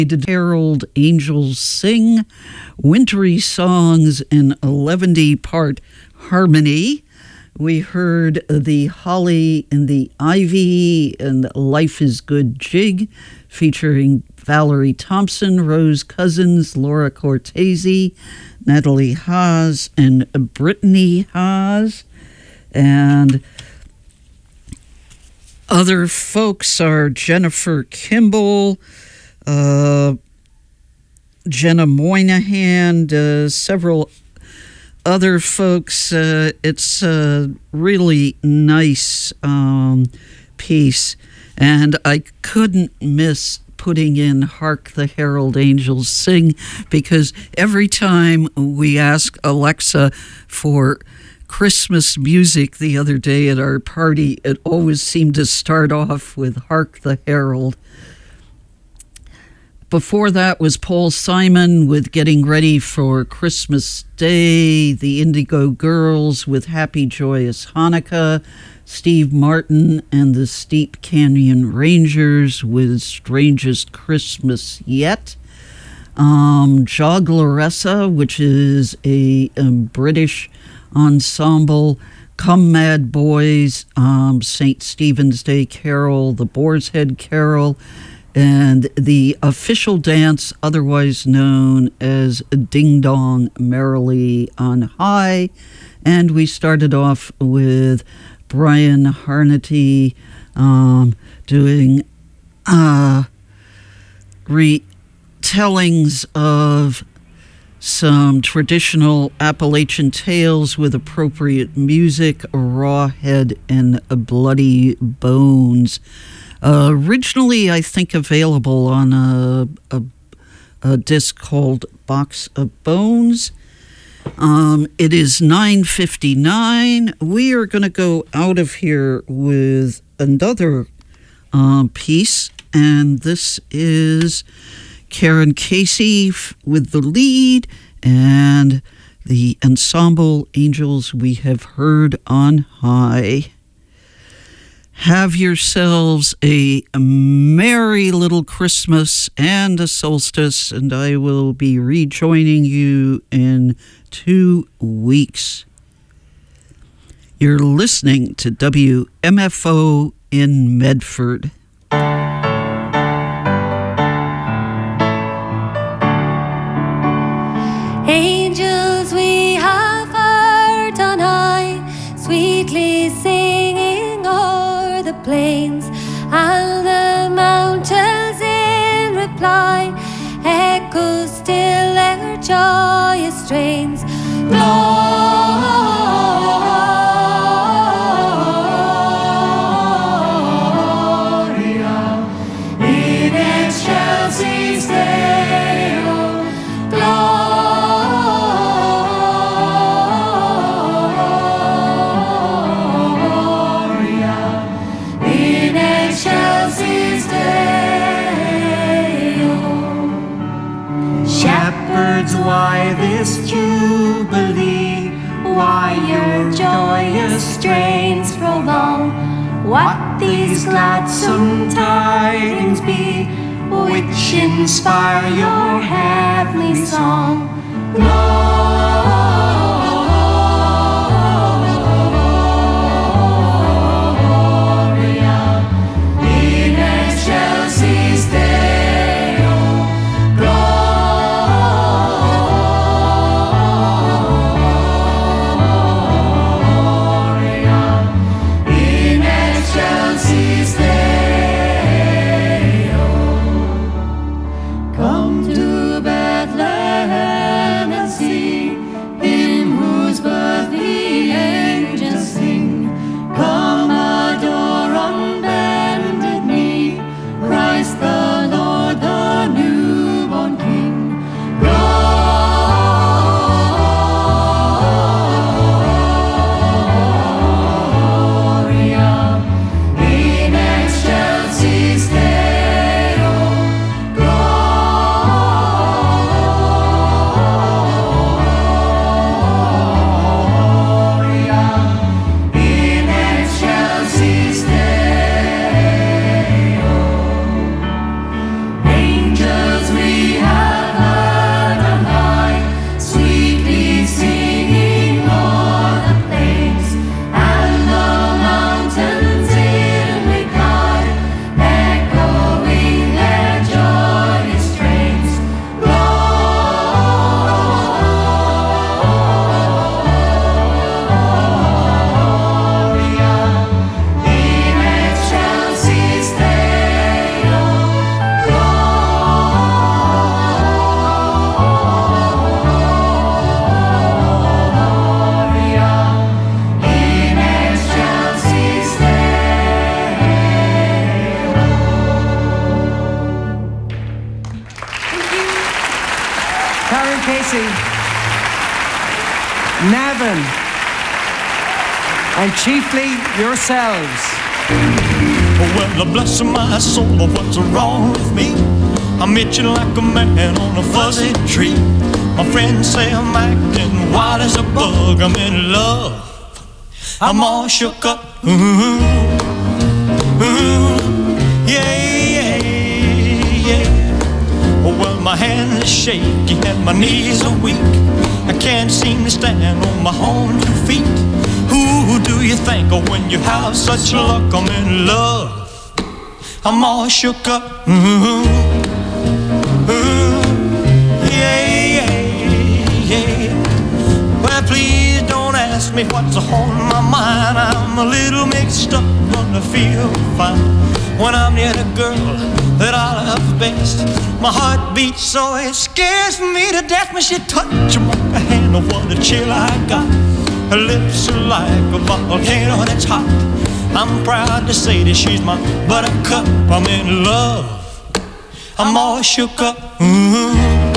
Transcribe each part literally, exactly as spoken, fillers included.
Did Herald Angels Sing, wintry songs in eleventy-part harmony. We heard the Holly and the Ivy and Life is Good Jig, featuring Valerie Thompson, Rose Cousins, Laura Cortese, Natalie Haas, and Brittany Haas. And other folks are Jennifer Kimball, uh, Jenna Moynihan, uh, several other folks. Uh, it's a really nice um, piece, and I couldn't miss putting in Hark the Herald Angels Sing, because every time we ask Alexa for Christmas music the other day at our party, it always seemed to start off with Hark the Herald. Before that was Paul Simon with Getting Ready for Christmas Day, the Indigo Girls with Happy Joyous Hanukkah, Steve Martin and the Steep Canyon Rangers with Strangest Christmas Yet, um, Joglaressa, which is a, a British ensemble, Come Mad Boys, um, Saint Stephen's Day Carol, the Boar's Head Carol, and the official dance, otherwise known as Ding Dong Merrily on High. And we started off with Brian Harnity um, doing uh, retellings of some traditional Appalachian tales with appropriate music, Rawhead and Bloody Bones. Uh, originally, I think available on a, a, a disc called Box of Bones. Um, it is nine fifty-nine. We are going to go out of here with another uh, piece, and this is Karen Casey f- with the lead, and the ensemble Angels We Have Heard on High. Have yourselves a merry little Christmas and a solstice, and I will be rejoining you in two weeks. You're listening to W M F O in Medford. Angels we have heard on high, sweetly singing o'er the plains, and the mountains in reply echo still their joyous strains. Gloria in excelsis Deo, Gloria in excelsis Deo. Shepherds, why this jubilee? Why your joyous strains prolong? What these gladsome tidings be, which inspire your heavenly song? Gloria in excelsis Deo, Gloria in excelsis Deo. Come to Bethlehem and see Byron Casey, Navin, and chiefly yourselves. Well, bless my soul, what's wrong with me? I'm itching like a man on a fuzzy tree. My friends say I'm acting wild as a bug. I'm in love, I'm all shook up. Ooh, ooh, yeah, yeah, yeah. Well, my hands are shaky and my knees are weak. I can't seem to stand on my own two feet. Who do you think of when you have such luck? I'm in love, I'm all shook up. Ooh, ooh, yeah, yeah, yeah. Well, please don't ask me what's on my mind. I'm a little mixed up, but I feel fine when I'm near the girl that I love best. My heart beats so it scares me to death when she touches my hand. Oh, what a chill I got. Her lips are like a volcano that's hot. I'm proud to say that she's my buttercup. I'm in love, I'm all shook up. Ooh,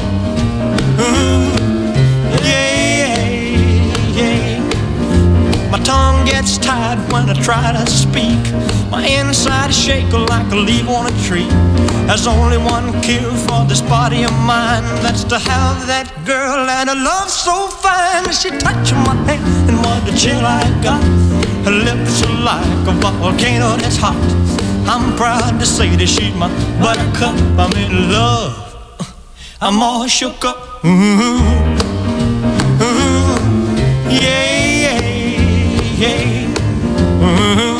ooh, yeah, yeah. My tongue gets tied when I try to speak. My inside is shaking like a leaf on a tree. There's only one cure for this body of mine. That's to have that girl and a love so fine. She touched my hand and what a chill I got. Her lips are like a volcano that's hot. I'm proud to say that she's my buttercup. I'm in love, I'm all shook up. Ooh, ooh, yeah, yeah, yeah. Ooh,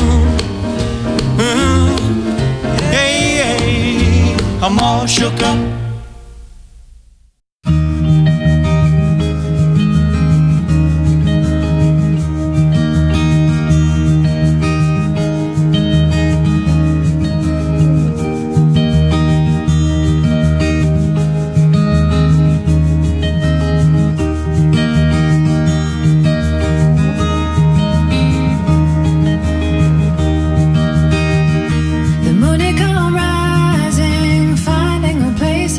ooh, yeah, yeah. I'm all shook up. The moon it come rising, finding a place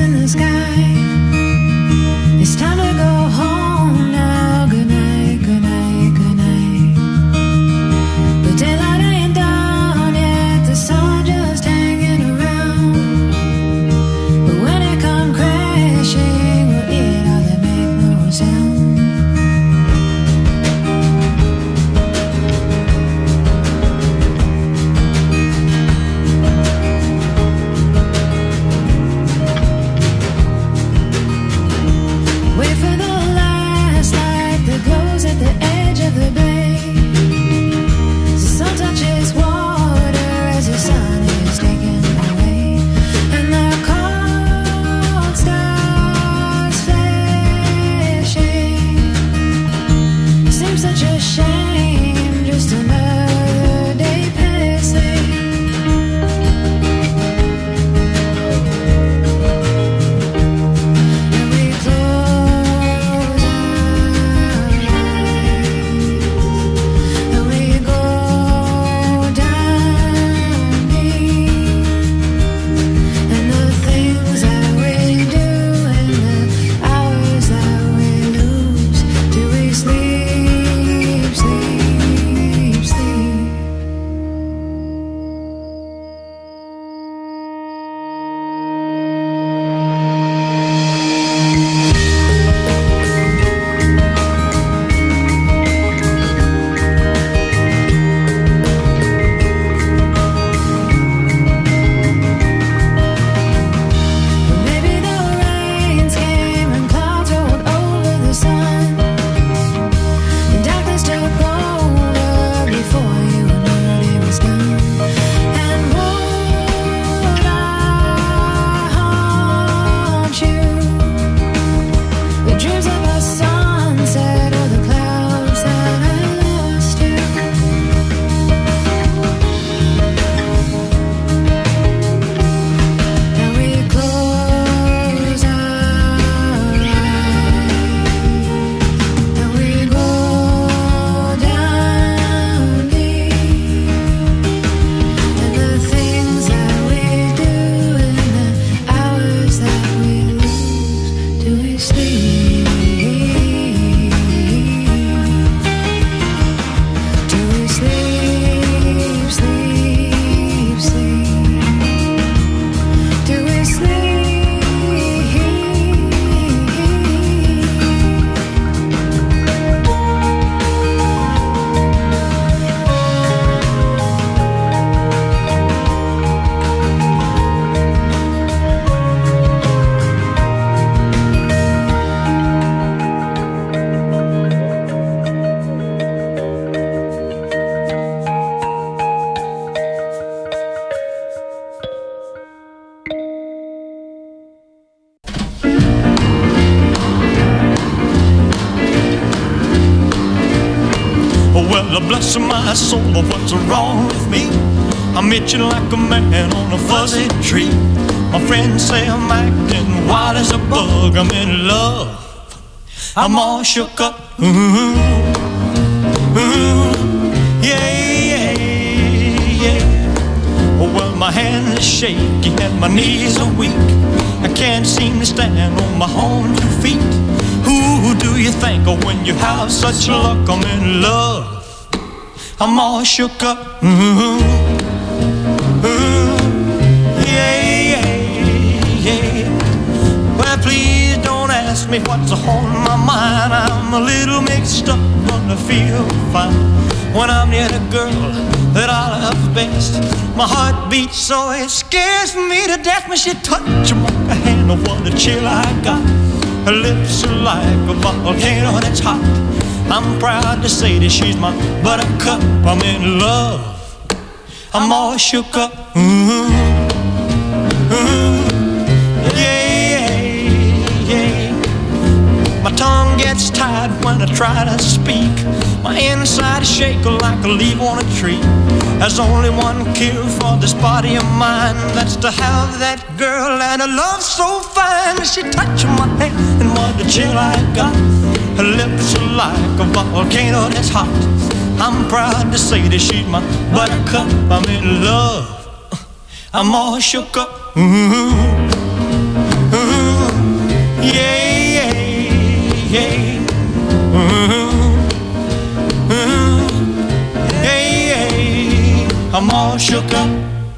the bless of my soul, what's wrong with me? I'm itching like a man on a fuzzy tree. My friends say I'm acting wild as a bug. I'm in love, I'm all shook up. Ooh, ooh, yeah, yeah, yeah. Well, my hands are shaky and my knees are weak. I can't seem to stand on my own two feet. Who do you think of when you have such luck? I'm in love, I'm all shook up. Ooh, ooh, yeah, yeah, yeah. Well, please don't ask me what's on my mind. I'm a little mixed up, but I feel fine when I'm near the girl that I love best. My heart beats so it scares me to death when she touches my hand. Oh, what a chill I got. Her lips are like a volcano that's hot. I'm proud to say that she's my buttercup. I'm in love, I'm all shook up. Ooh, ooh, yeah, yeah. My tongue gets tied when I try to speak. My inside is shaking like a leaf on a tree. There's only one cure for this body of mine. That's to have that girl and a love so fine. She touched my hand and what a chill I got. Her lips are like a volcano that's hot. I'm proud to say that she's my buttercup. I'm in love, I'm all shook up. Ooh, ooh, yeah, yeah, yeah. Ooh, ooh, yeah, yeah. I'm all shook up.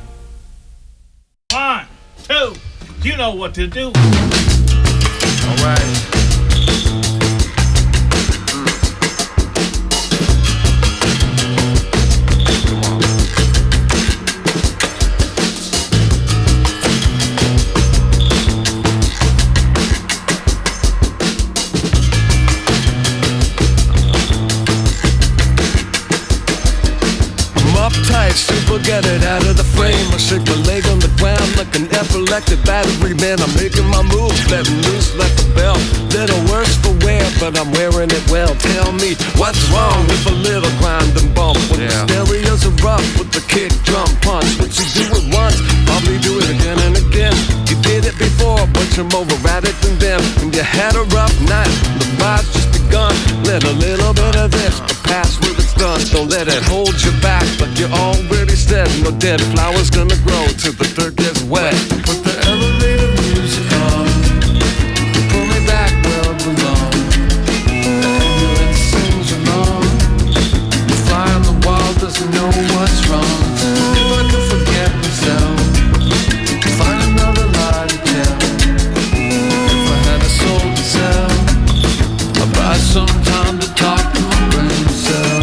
One, two, you know what to do. All right. Super, get it out of the frame. I shake my leg on the ground like an epileptic battery man. I'm making my moves, letting loose like a bell. Little worse for wear, but I'm wearing it well. Tell me, what's wrong with a little grind and bump? When yeah. the stereos are rough with the kick, drum, punch. What you do it once, probably do it again and again. You did it before, but you're more erratic than them. When you had a rough night, the ride's just begun. Let a little bit of this, but pass where it's done. Don't let it hold you back, like you're already said. No dead flowers gonna grow till the dirt gets wet. Put the elevator music on, pull me back where I belong. The ambulance sings along. The fly on the wall doesn't know what's wrong. If I could forget myself, find another lie to tell. If I had a soul to sell, I'd buy some time to talk to my brain cell.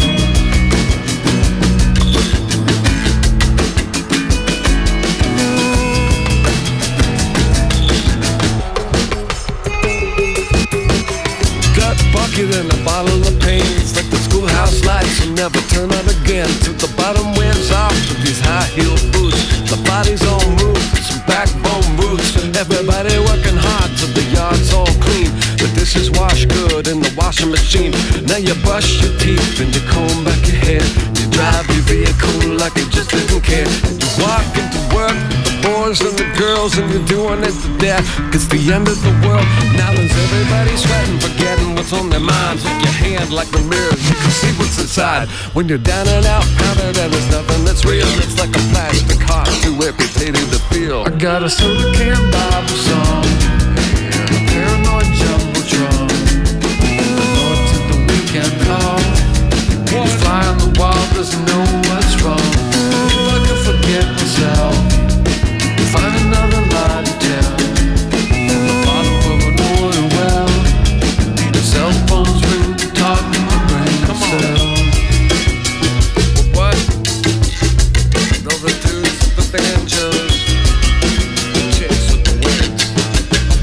In a bottle of pain, it's like the schoolhouse lights will never turn on again. Till the bottom wears off with these high heel boots. The body's on move, some backbone roots. Everybody working hard till the yard's all clean. The dishes wash good in the washing machine. Now you brush your teeth and you comb back your hair. You drive your vehicle like you just didn't care. You walk into work with the boys and the girls, and you're doing it to death. It's the end of the world. Now there's everybody sweating, forgetting what's on their minds. With your hand like the mirror, you can see what's inside. When you're down and out, counted and there's nothing that's real. It's like a plastic heart, too amputated to feel. I got a soda can Bible song, a paranoid jumbotron. The Lord to the weekend call. The fly on the wall doesn't know what's wrong. If I could forget myself, find another lie to tell. In the bottom of an oil well, the cell phone's ring to talk to my brain cell. What? Those are dudes with the banjos, the chicks with the wigs.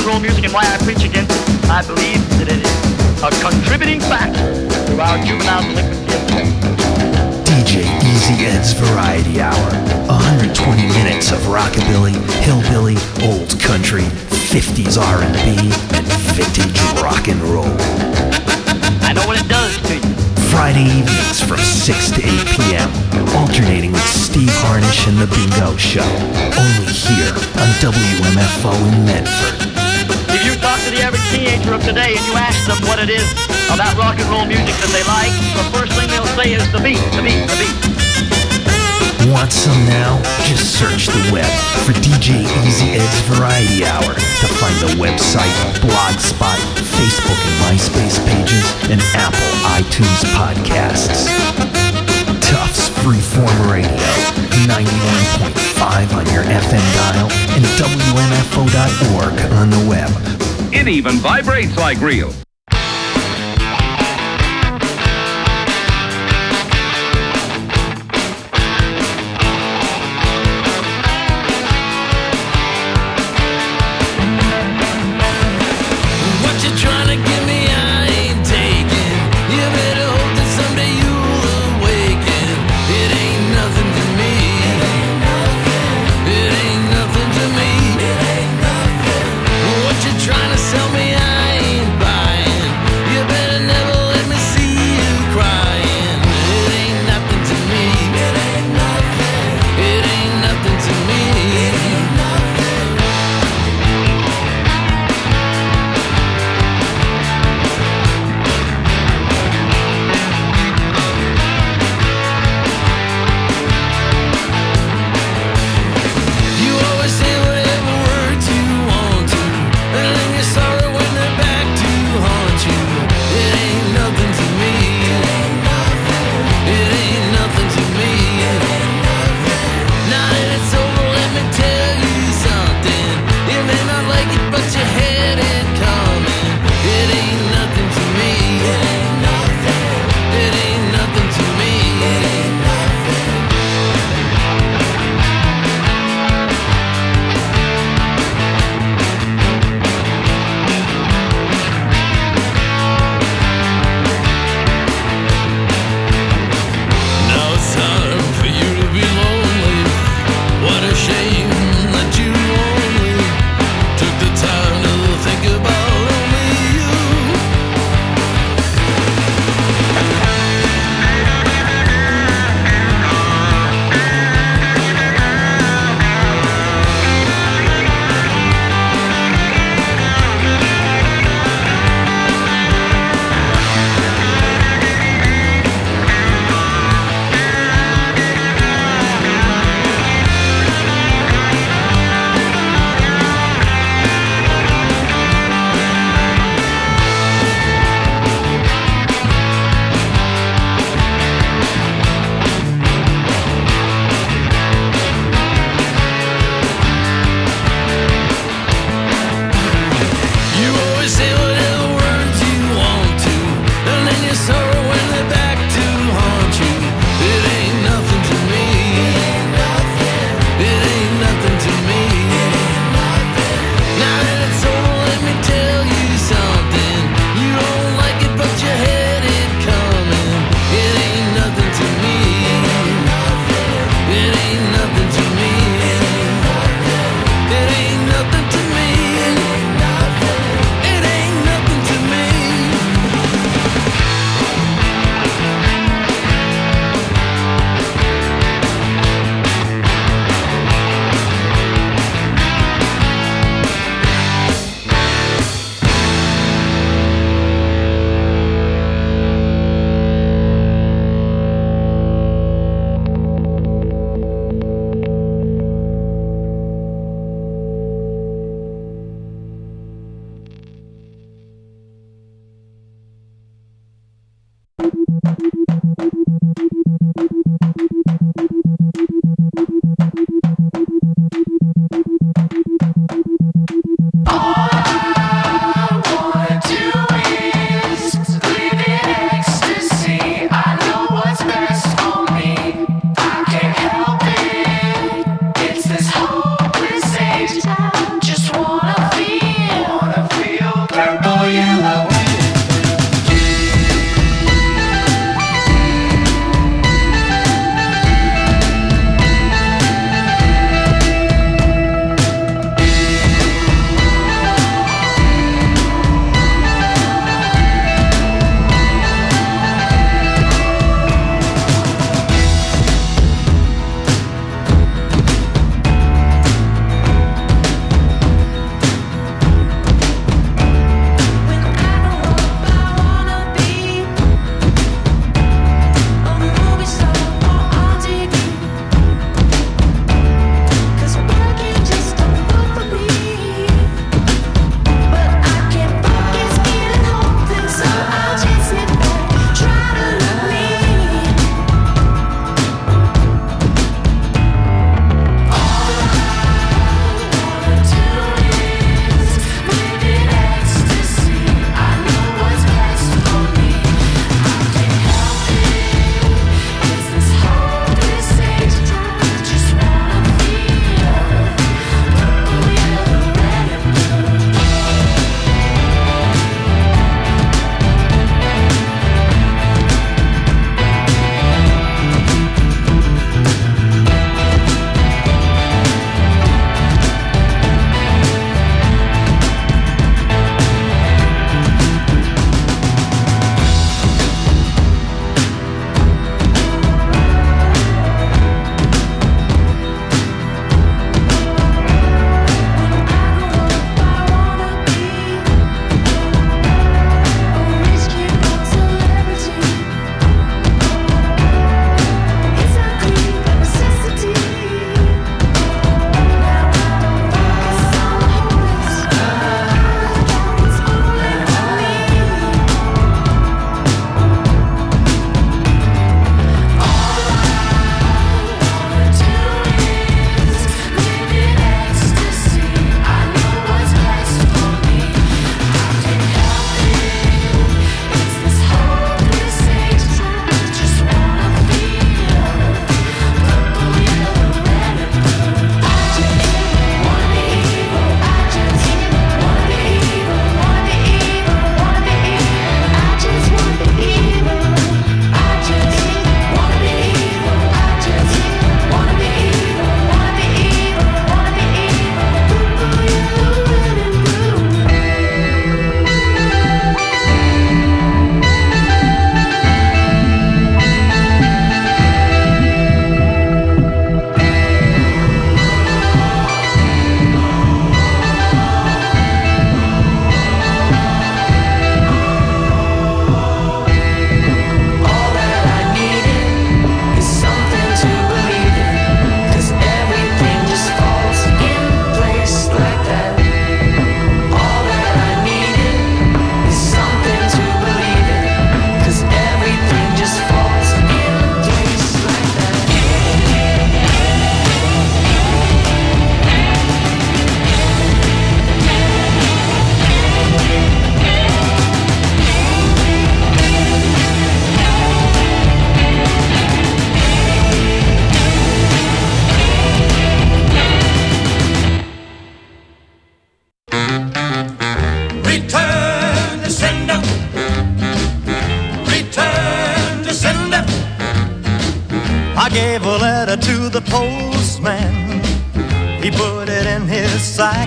and roll music and why I preach against it. I believe that it is a contributing factor to our juvenile delinquency. D J Easy Ed's Variety Hour. one hundred twenty minutes of rockabilly, hillbilly, old country, fifties R and B, and vintage rock and roll. I know what it does to you. Friday evenings from six to eight p.m. Alternating with Steve Harnish and The Bingo Show. Only here on W M F O in Medford. If you talk to the average teenager of today and you ask them what it is about rock and roll music that they like, the first thing they'll say is the beat, the beat, the beat. Want some now? Just search the web for D J Easy Ed's Variety Hour to find the website, Blogspot, Facebook and MySpace pages, and Apple iTunes podcasts. Tufts Freeform Radio, ninety-one point five on your F M dial and W M F O dot org on the web. It even vibrates like real. Trying to sell me, I ain't buying. postman, he put it in his sack.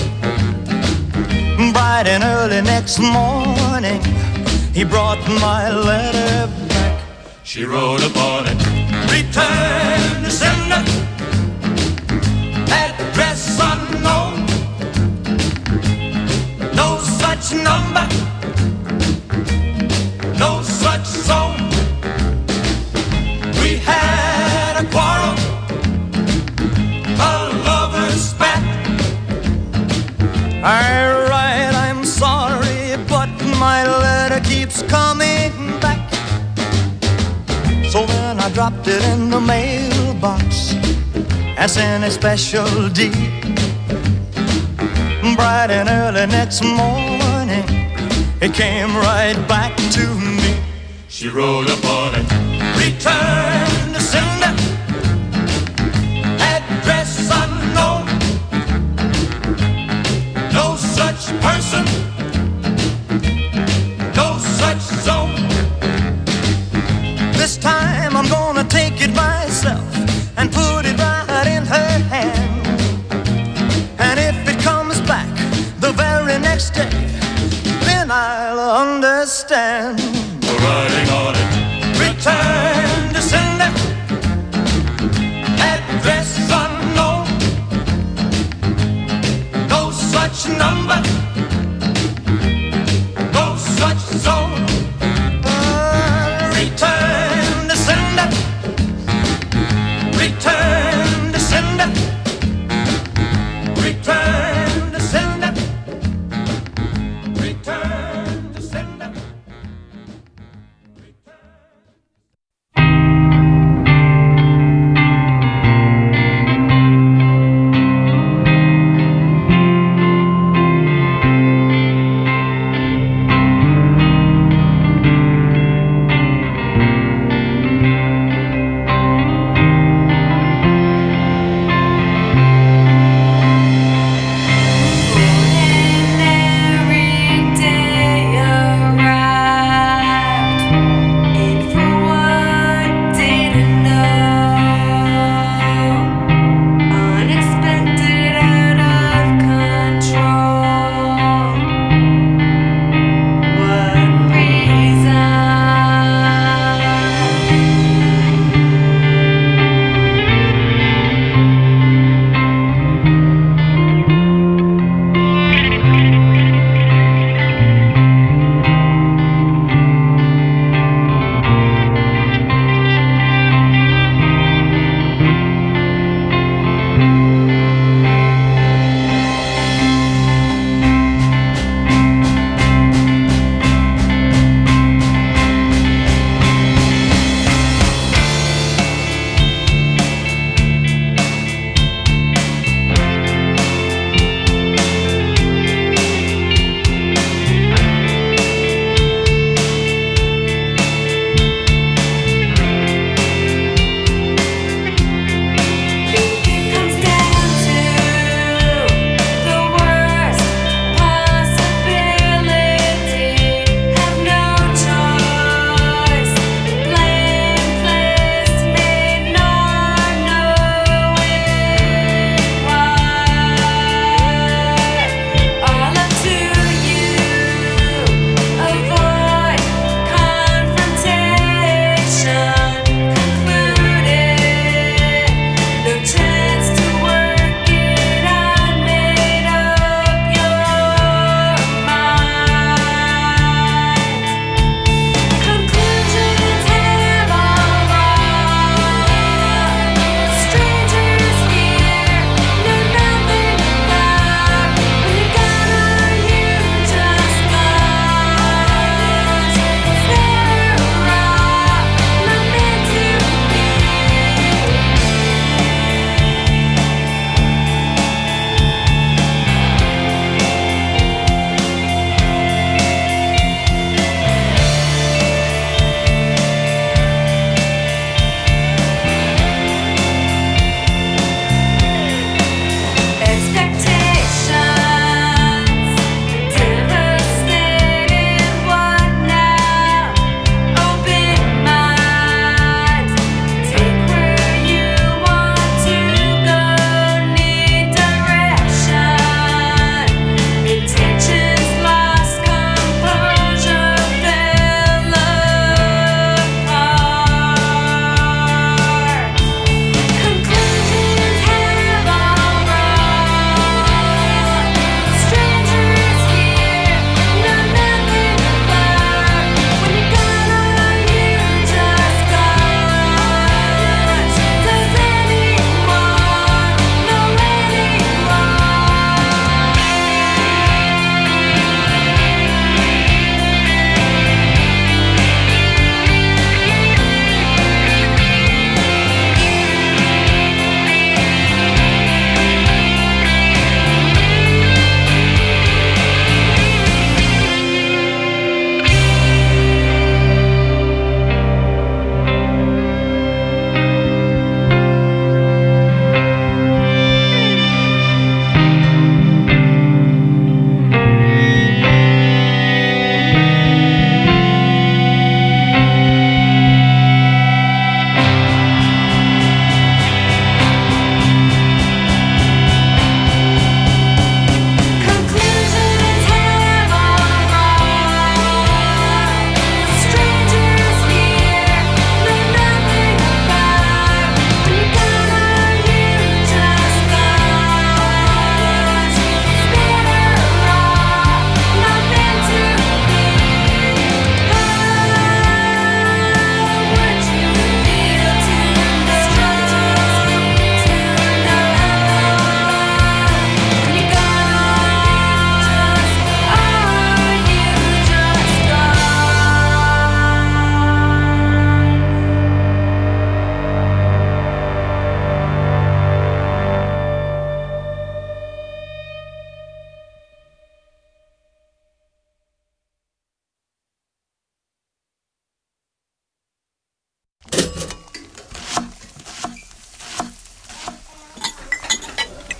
Bright and early next morning, he brought my letter back. She wrote upon it, return to sender, address unknown, no such number, no such zone. We had a quarrel, a lover's spat. I write, I'm sorry, but my letter keeps coming back. So then I dropped it in the mailbox as in a special deed. Bright and early next morning, it came right back to me. She wrote upon it, return to sender, address unknown, no such person, no such zone. This time I'm gonna take it myself and put it right in her hand. And if it comes back the very next day, then I'll understand. Writing on it, return to sender,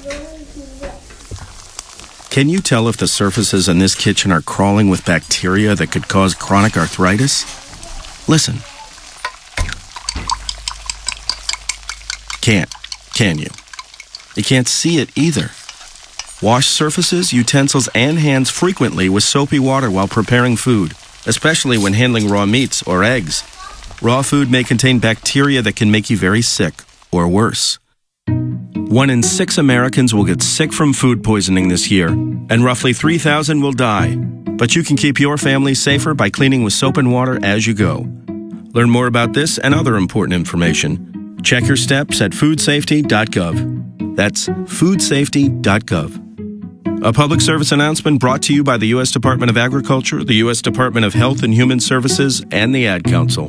Can you tell if the surfaces in this kitchen are crawling with bacteria that could cause chronic arthritis? Listen. Can't, can you? You can't see it either. Wash surfaces, utensils, and hands frequently with soapy water while preparing food, especially when handling raw meats or eggs. Raw food may contain bacteria that can make you very sick, or worse. One in six Americans will get sick from food poisoning this year, and roughly three thousand will die. But you can keep your family safer by cleaning with soap and water as you go. Learn more about this and other important information. Check your steps at food safety dot gov. That's food safety dot gov. A public service announcement brought to you by the U S Department of Agriculture, the U S Department of Health and Human Services, and the Ad Council.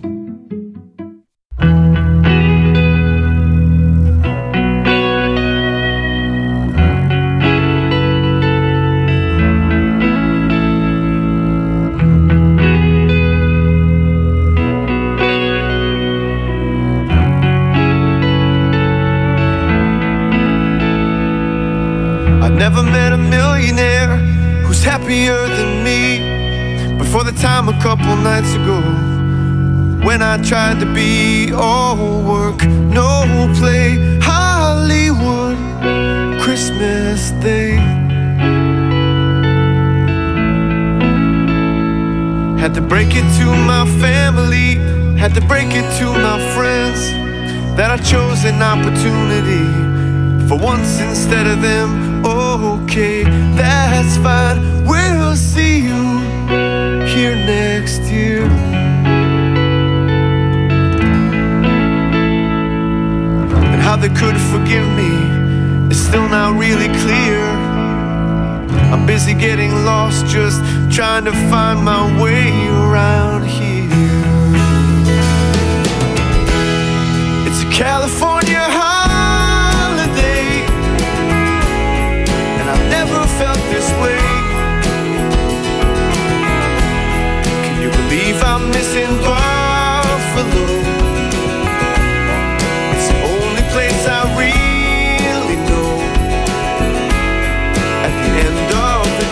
Never met a millionaire who's happier than me. Before the time a couple nights ago, when I tried to be all work, no play, Hollywood, Christmas Day. Had to break it to my family, had to break it to my friends, that I chose an opportunity for once instead of them. Okay, that's fine, we'll see you here next year. And how they could forgive me is still not really clear. I'm busy getting lost, just trying to find my way around here. It's a California holiday, and I've never felt this way. Can you believe I'm missing Buffalo? It's the only place I really know. At the end of the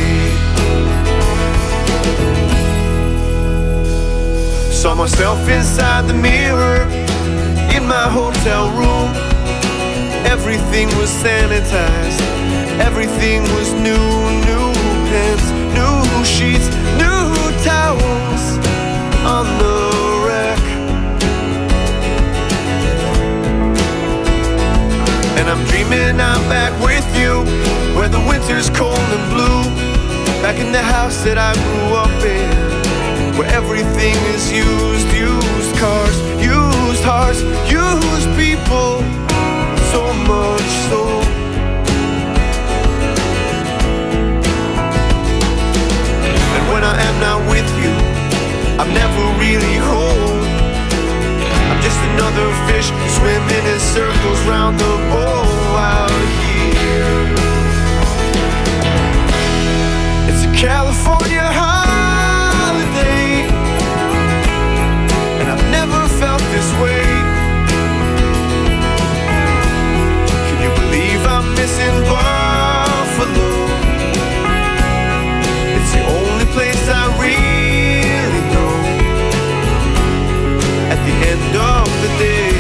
day, saw myself inside the mirror in my hotel room. Everything was sanitized, everything was new. New pens, new sheets, new towels on the rack. And I'm dreaming I'm back with you, where the winter's cold and blue. Back in the house that I grew up in, where everything is used. Used cars, used hearts, used people, so much so. And when I am not with you, I'm never really home. I'm just another fish swimming in circles round the bowl out here. It's a California holiday, and I've never felt this way. Can you believe I'm missing Buffalo? It's the only place I really know. At the end of the day,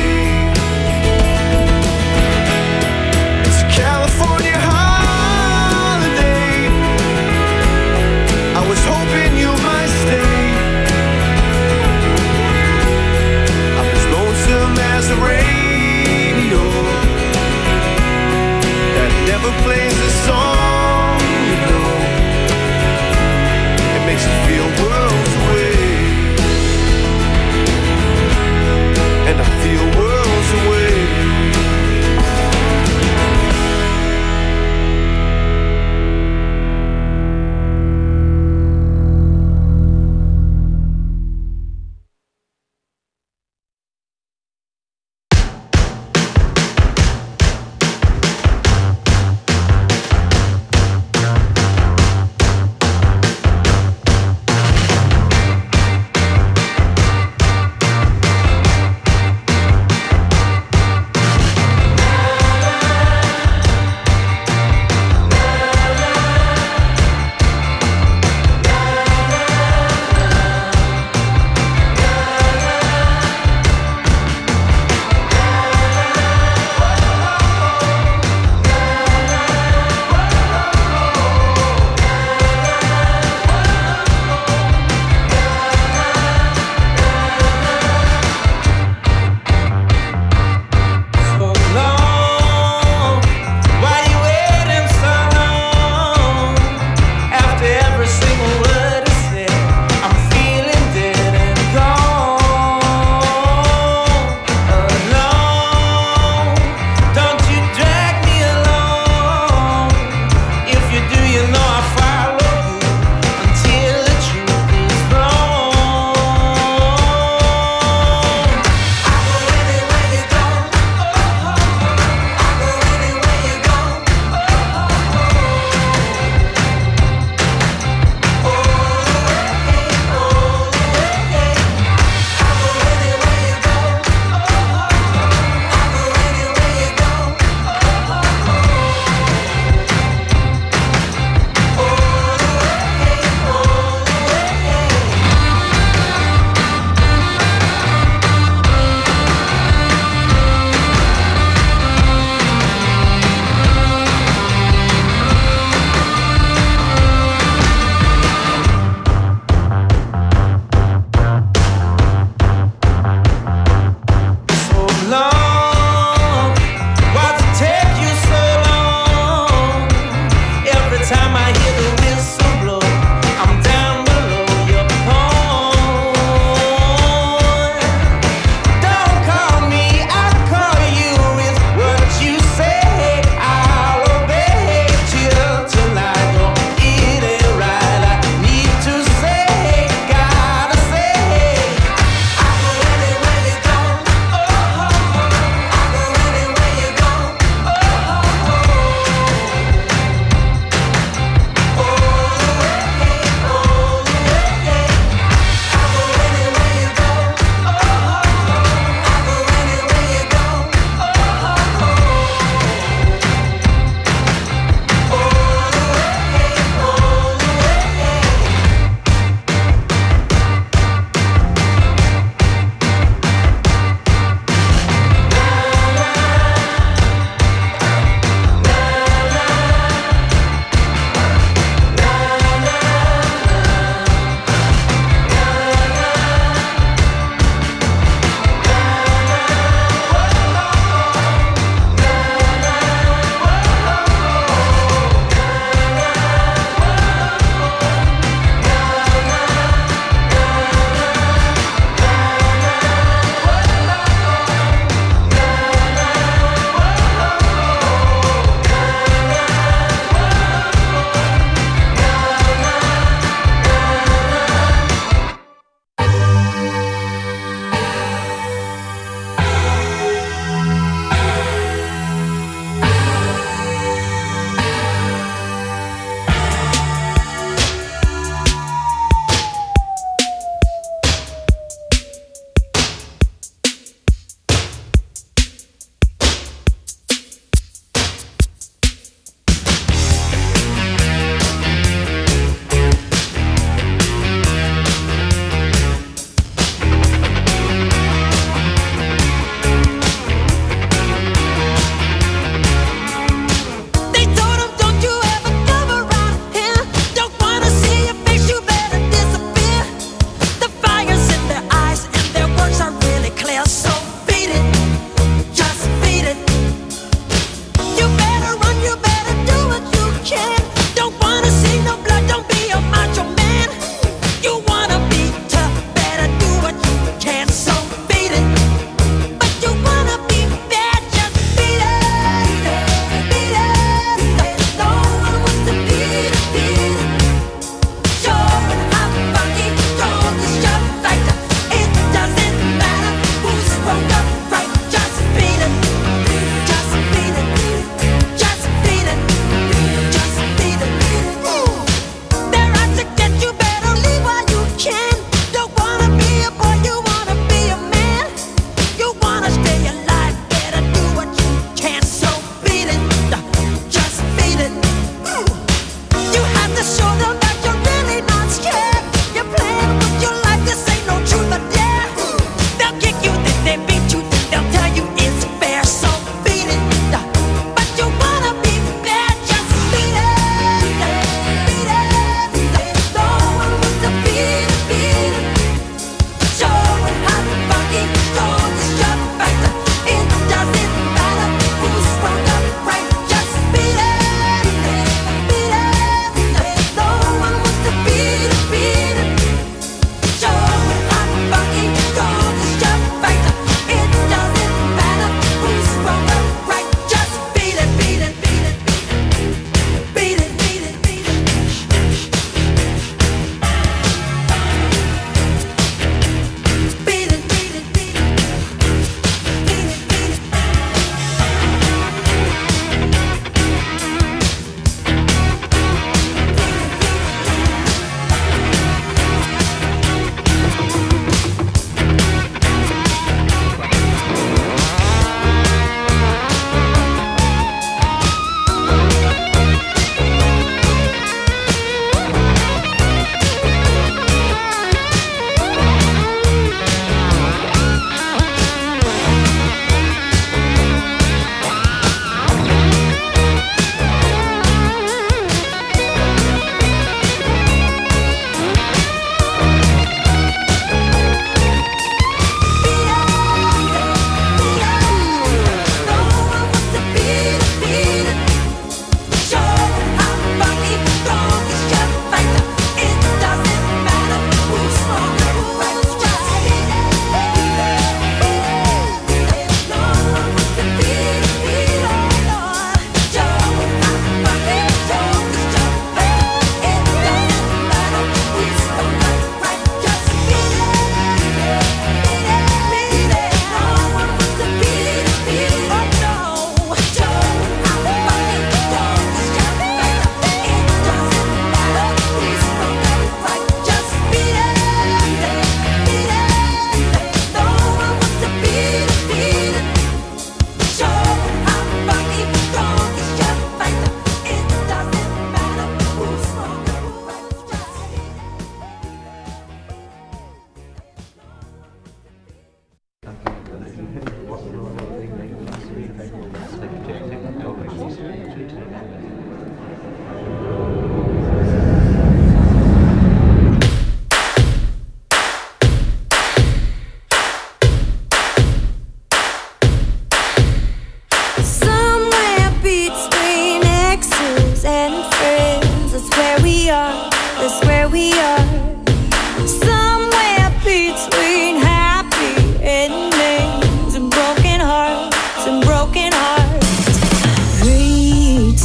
it's a California holiday. I was hoping you might stay. I'm as lonesome as a radio that never plays a song, you know. It makes you feel worlds away, and I feel worlds away.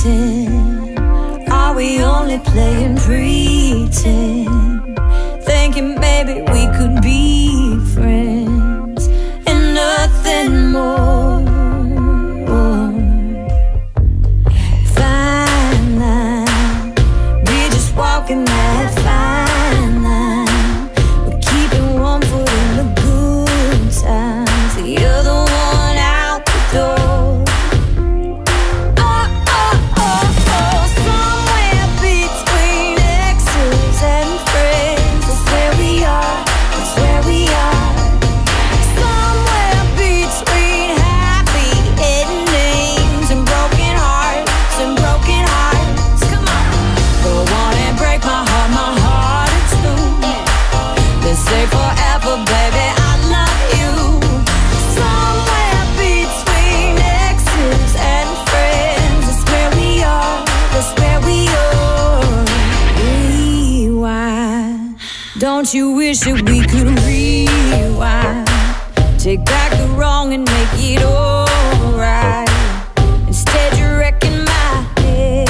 pretend? Are we only playing pretend? Thinking maybe we could be friends and nothing more. Fine line, we're just walking that fine line. We're keeping one foot in the good times, the other one out the door. Don't you wish that we could rewind? Take back the wrong and make it alright. Instead you're wrecking my head.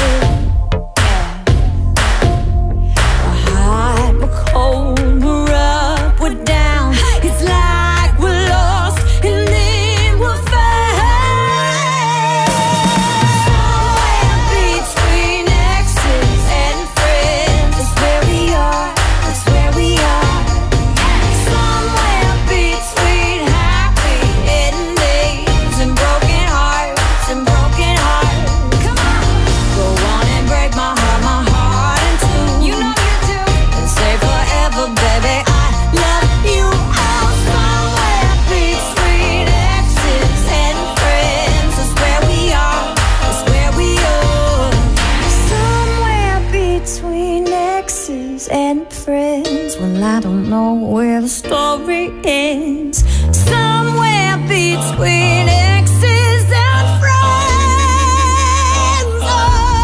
We're hot, we're cold, we're up, we're down. It's like we're lost and then we're found. Somewhere between exes and friends, that's where we are. That's where we are. Somewhere between happy endings and broken hearts and broken hearts. Come on, go on and break my heart, my heart in two. You know you do. And say forever, baby, I love you. Oh, somewhere between exes and friends. That's where we are. That's where we are. Somewhere between exes and friends. Well, I don't know where the story ends. Somewhere between exes and friends. Oh.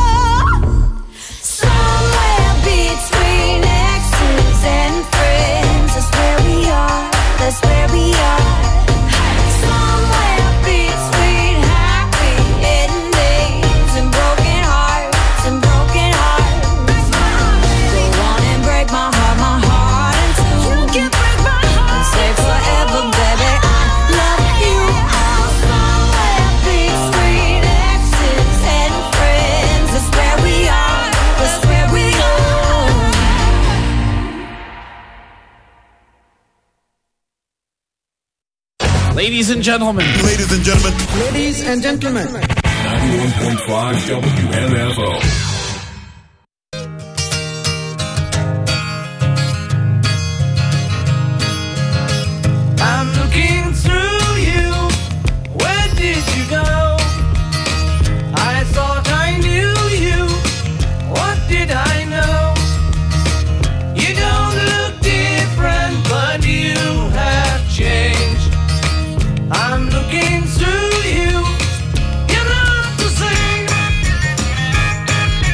Somewhere between exes and friends. That's where we are. That's where we are. Somewhere between happy endings and broken hearts and broken hearts. Go on and break my heart, my heart in two. You can break my heart and say forever, baby, I love you. Oh, somewhere between exes and friends. That's where we are. That's where we are. Ladies and gentlemen. Ladies and gentlemen. Ladies and gentlemen. ninety-one point five W M F O. I'm looking through you. Where did you go? I thought I knew you. What did I know? You don't look different, but you have changed. I'm looking through you. You're not the same.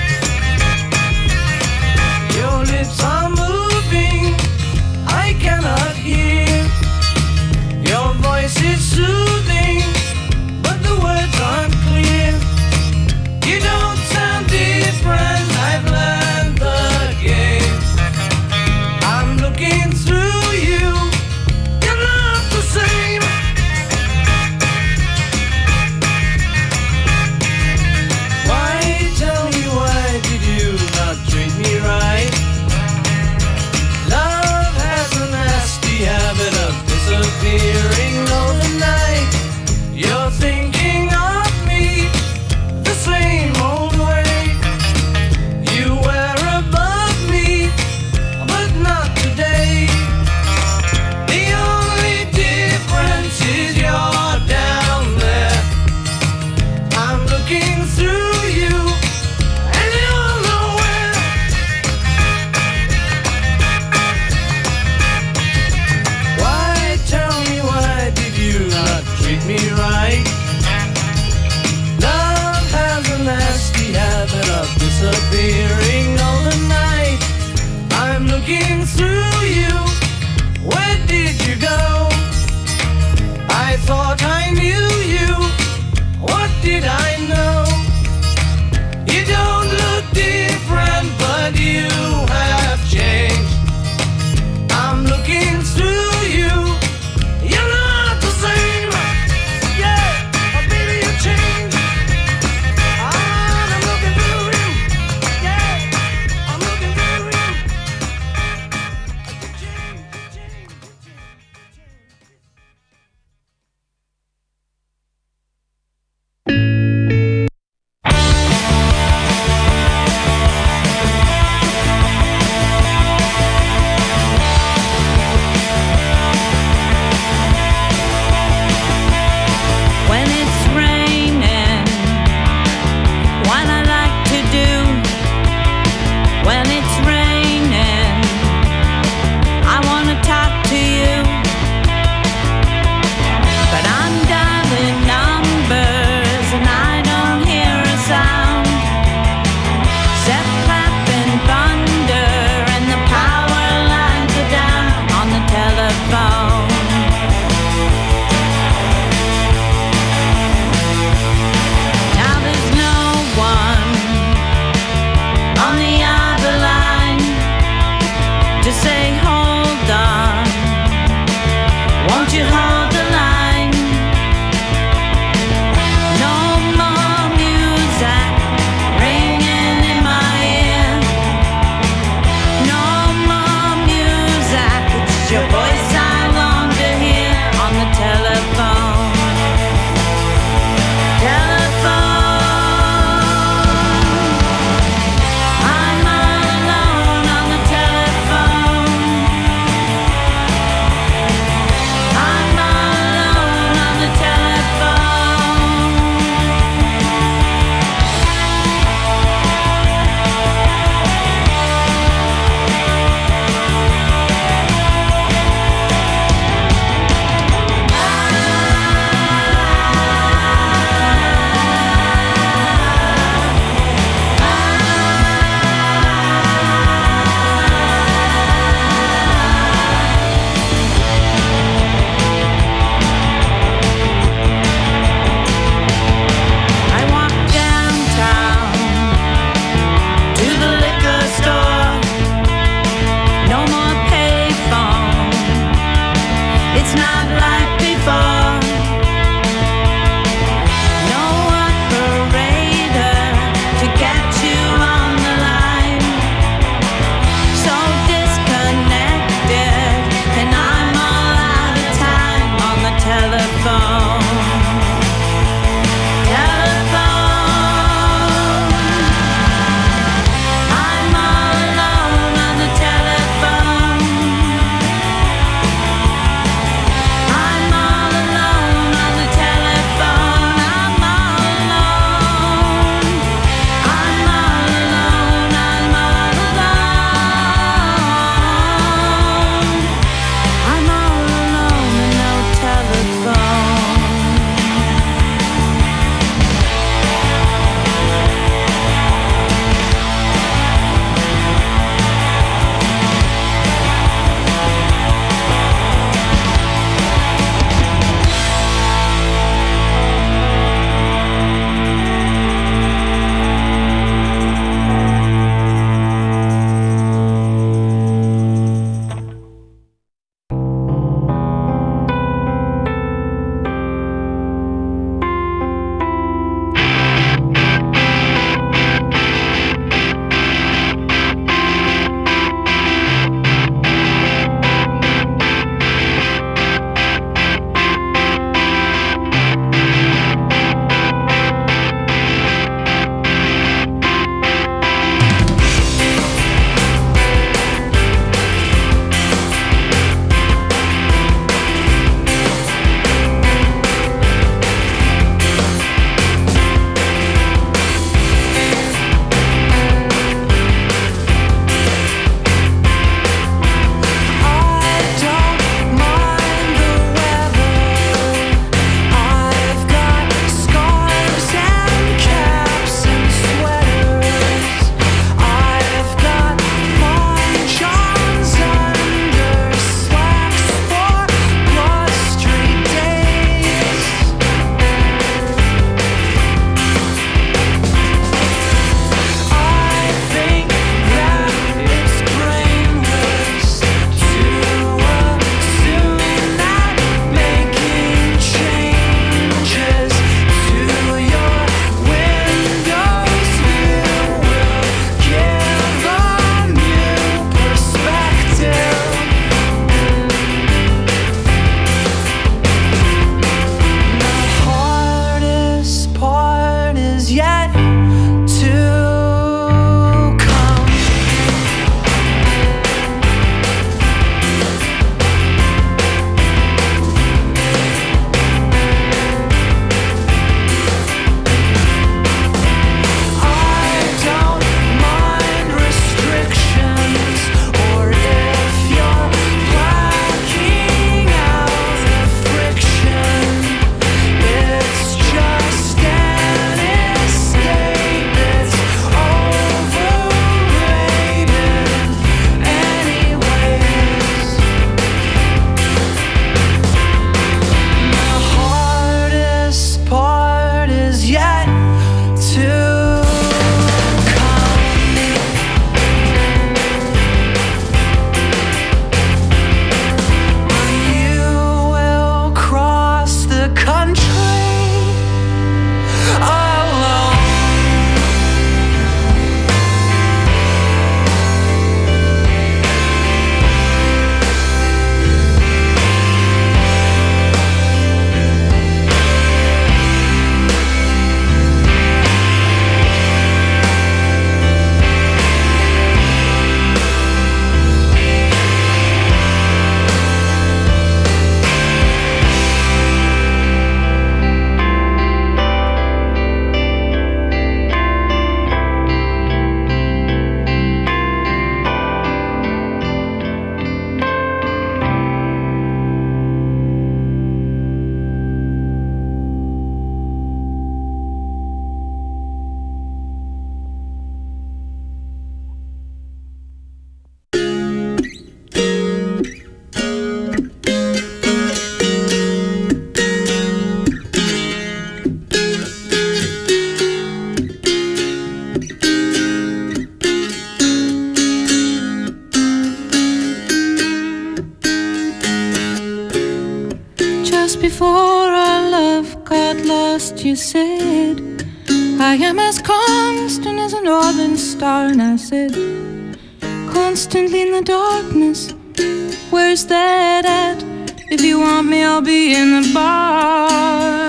first you said, I am as constant as a northern star. And I said, constantly in the darkness, where's that at? If you want me, I'll be in the bar.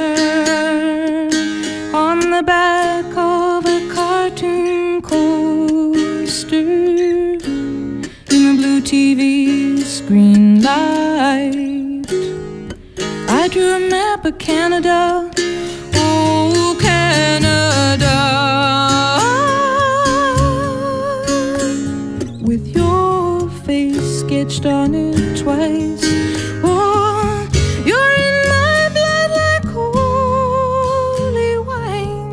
On the back of a cartoon coaster, in the blue T V screen light, I drew a map of Canada